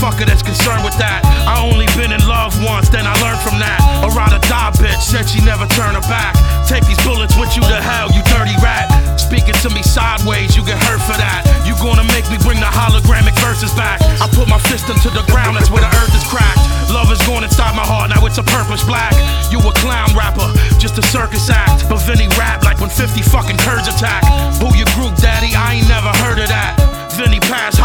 motherfucker that's concerned with that. I only been in love once, then I learned from that. A ride or die bitch said she never turn her back. Take these bullets with you to hell, you dirty rat. Speaking to me sideways, you get hurt for that. You gonna make me bring the hologramic verses back. I put my fist into the ground, that's where the earth is cracked. Love is going inside my heart, now it's a purpose black. You a clown rapper, just a circus act. But Vinny rap like when 50 fucking Kurds attack. Who your group, daddy? I ain't never heard of that. Vinny pass